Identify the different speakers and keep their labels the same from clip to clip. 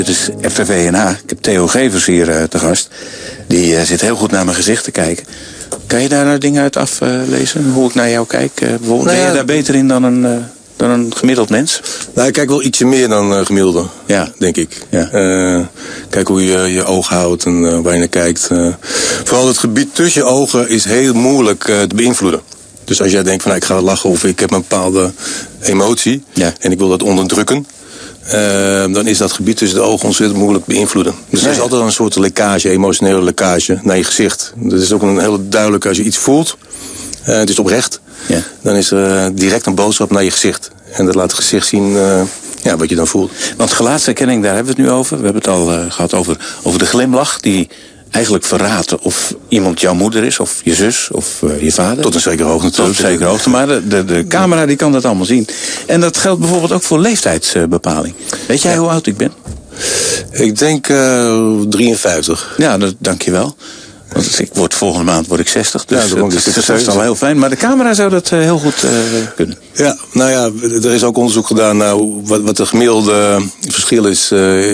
Speaker 1: Dit is FVV-NH. Ik heb Theo Gevers hier te gast. Die zit heel goed naar mijn gezicht te kijken. Kan je daar nou dingen uit aflezen? Hoe ik naar jou kijk? Bijvoorbeeld, ben je daar beter in dan een gemiddeld mens?
Speaker 2: Nou, ik kijk wel ietsje meer dan gemiddelde, denk ik.
Speaker 1: Ja.
Speaker 2: Kijk hoe je je ogen houdt en waar je naar kijkt. Vooral het gebied tussen je ogen is heel moeilijk te beïnvloeden. Dus als jij denkt van ik ga lachen of ik heb een bepaalde emotie en ik wil dat onderdrukken, dan is dat gebied tussen de ogen ontzettend moeilijk beïnvloeden. Dus er is altijd een soort lekkage, emotionele lekkage naar je gezicht. Dat is ook een hele duidelijke, als je iets voelt, het is oprecht, dan is er direct een boodschap naar je gezicht. En dat laat het gezicht zien wat je dan voelt.
Speaker 1: Want gelaatsherkenning, daar hebben we het nu over. We hebben het al gehad over de glimlach die eigenlijk verraadt of iemand jouw moeder is, of je zus, of je vader.
Speaker 2: Tot een zekere hoogte natuurlijk.
Speaker 1: Tot een zekere hoogte, maar de camera die kan dat allemaal zien. En dat geldt bijvoorbeeld ook voor leeftijdsbepaling. Weet jij hoe oud ik ben?
Speaker 2: Ik denk 53.
Speaker 1: Ja, dank je wel. Want volgende maand word ik 60, dus dat is al heel fijn. Maar de camera zou dat heel goed kunnen.
Speaker 2: Ja, nou ja, er is ook onderzoek gedaan naar wat de gemiddelde verschil is.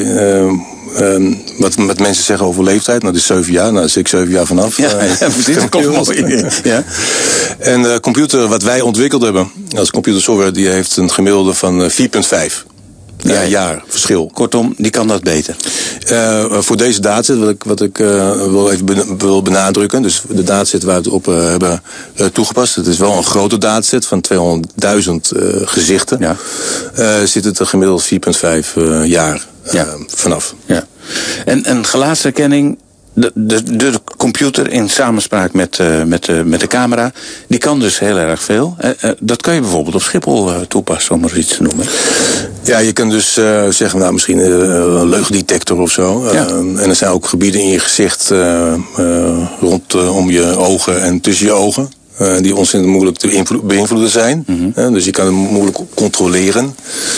Speaker 2: Wat mensen zeggen over leeftijd. Nou, dat is 7 jaar. Nou, daar zit ik 7 jaar vanaf.
Speaker 1: Precies, dat komt mooi. Ja.
Speaker 2: En de computer wat wij ontwikkeld hebben als computersoftware, die heeft een gemiddelde van 4,5. Jaar verschil.
Speaker 1: Kortom, die kan dat beter.
Speaker 2: Voor deze dataset, wat ik wil benadrukken, dus de dataset waar we het op hebben toegepast, het is wel een grote dataset van 200.000 gezichten, zit het er gemiddeld 4,5 jaar vanaf. Ja. En gelaatsherkenning, de computer in samenspraak met de camera, die kan dus heel erg veel. Dat kan je bijvoorbeeld op Schiphol toepassen, om er iets te noemen. Ja, je kunt dus zeggen, nou misschien een leugendetector of zo. En er zijn ook gebieden in je gezicht rondom je ogen en tussen je ogen, die ontzettend moeilijk te beïnvloeden zijn. Mm-hmm. Dus je kan het moeilijk controleren.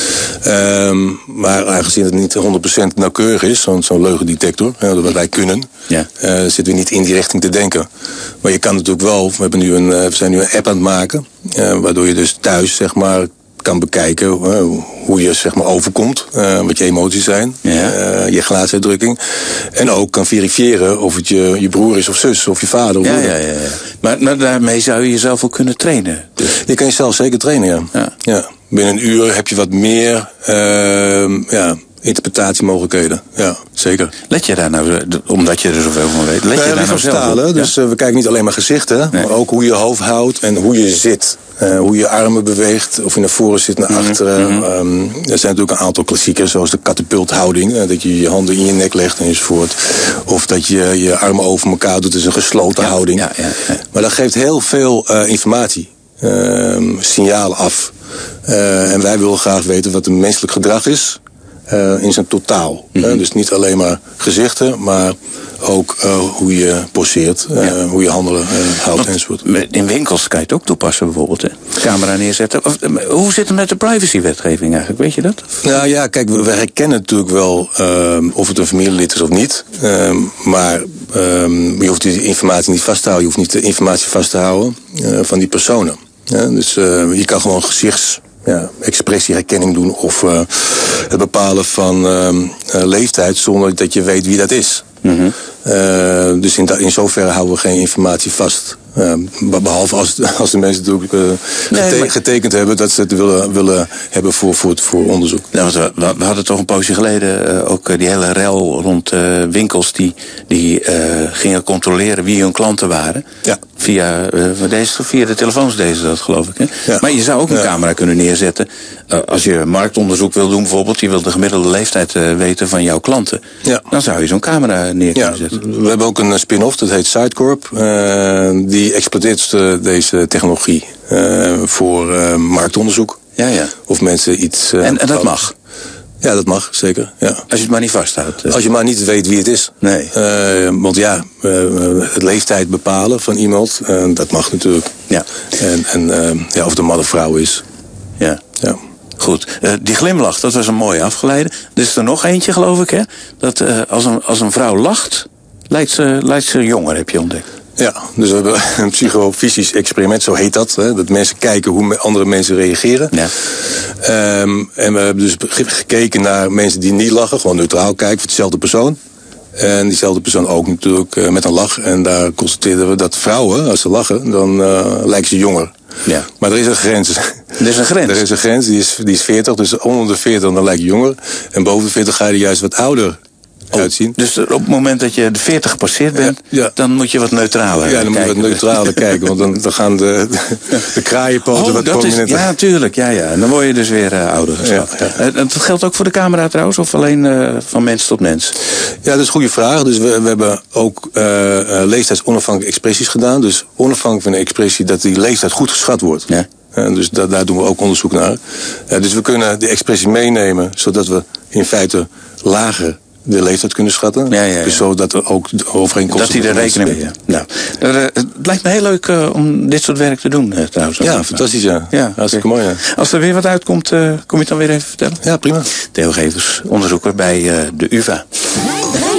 Speaker 2: Maar aangezien het niet 100% nauwkeurig is, zo'n leugendetector, wat wij kunnen, zitten we niet in die richting te denken. Maar je kan natuurlijk wel, we zijn nu een app aan het maken, waardoor je dus thuis, zeg maar, kan bekijken hoe je, zeg maar, overkomt, wat je emoties zijn, je gelaatsuitdrukking. En ook kan verifiëren of het je broer is of zus of je vader of moeder.
Speaker 1: Maar daarmee zou je jezelf ook kunnen trainen. Dus.
Speaker 2: Je kan jezelf zeker trainen, ja. Binnen een uur heb je wat meer interpretatiemogelijkheden. Ja, zeker.
Speaker 1: Let je daar nou, omdat je er zoveel van weet, let je daar nou zelf op?
Speaker 2: Dus we kijken niet alleen maar gezichten, maar ook hoe je hoofd houdt en hoe je zit. Hoe je armen beweegt, of je naar voren zit, naar achteren. Er zijn natuurlijk een aantal klassiekers, zoals de katapulthouding. Dat je je handen in je nek legt enzovoort. Of dat je je armen over elkaar doet, dus een gesloten houding. Maar dat geeft heel veel informatie. Signalen af. En wij willen graag weten wat een menselijk gedrag is. In zijn totaal. Dus niet alleen maar gezichten, maar ook hoe je poseert, hoe je handen houdt enzovoort.
Speaker 1: In winkels kan je het ook toepassen bijvoorbeeld. Camera neerzetten. Hoe zit het met de privacywetgeving eigenlijk? Weet je dat?
Speaker 2: Nou ja, kijk, we herkennen natuurlijk wel of het een familielid is of niet. Maar je hoeft die informatie niet vast te houden. Je hoeft niet de informatie vast te houden van die personen. Dus je kan gewoon expressieherkenning doen of het bepalen van leeftijd zonder dat je weet wie dat is. Mm-hmm. Dus in zoverre houden we geen informatie vast. Behalve als de mensen natuurlijk getekend hebben dat ze het willen hebben voor onderzoek.
Speaker 1: Nou, we hadden toch een poosje geleden ook die hele rel rond winkels die gingen controleren wie hun klanten waren. Ja. Via de telefoons deden ze dat, geloof ik. Hè? Ja. Maar je zou ook een camera kunnen neerzetten. Als je marktonderzoek wil doen bijvoorbeeld, je wilt de gemiddelde leeftijd weten van jouw klanten. Ja. Dan zou je zo'n camera neer kunnen zetten.
Speaker 2: We hebben ook een spin-off, dat heet Sidecorp. Die exploiteert deze technologie voor marktonderzoek. Of mensen iets...
Speaker 1: En dat mag?
Speaker 2: Ja, dat mag, zeker. Ja.
Speaker 1: Als je het maar niet vasthoudt.
Speaker 2: Als je maar niet weet wie het is.
Speaker 1: Nee.
Speaker 2: Want het leeftijd bepalen van iemand, dat mag natuurlijk. Ja. En of de man of vrouw is.
Speaker 1: Ja. Goed. Die glimlach, dat was een mooie afgeleide. Er is er nog eentje, geloof ik, hè? Dat als een vrouw lacht, lijkt ze jonger, heb je ontdekt.
Speaker 2: Ja, dus we hebben een psychofysisch experiment, zo heet dat. Hè, dat mensen kijken hoe andere mensen reageren. Ja. En we hebben dus gekeken naar mensen die niet lachen, gewoon neutraal kijken voor dezelfde persoon. En diezelfde persoon ook natuurlijk met een lach. En daar constateerden we dat vrouwen, als ze lachen, dan lijken ze jonger. Ja. Maar er is een grens.
Speaker 1: Er is een grens?
Speaker 2: Er is een grens, die is 40, dus onder de 40 dan lijk je jonger. En boven de 40 ga je er juist wat ouder uitzien.
Speaker 1: Dus op het moment dat je de 40 gepasseerd bent, dan moet je wat neutraler kijken.
Speaker 2: Ja, dan moet je wat neutraler kijken, want dan gaan de kraaienpoten wat prominenter.
Speaker 1: Ja, natuurlijk. Ja. En dan word je dus weer ouder geschat. Ja. Dat geldt ook voor de camera trouwens, of alleen van mens tot mens?
Speaker 2: Ja, dat is een goede vraag. Dus we hebben ook leeftijdsonafhankelijke expressies gedaan. Dus onafhankelijk van de expressie dat die leeftijd goed geschat wordt. Ja. Dus daar doen we ook onderzoek naar. Dus we kunnen die expressie meenemen, zodat we in feite lager de leeftijd kunnen schatten. Ja. Dus zodat er ook de overeenkomsten...
Speaker 1: Dat hij er rekening mee. Nou, het lijkt me heel leuk om dit soort werk te doen trouwens.
Speaker 2: Ja, fantastisch ja. Hartstikke mooi. Ja.
Speaker 1: Als er weer wat uitkomt, kom je het dan weer even vertellen?
Speaker 2: Ja, prima.
Speaker 1: Theo Gevers, onderzoeker bij de UvA.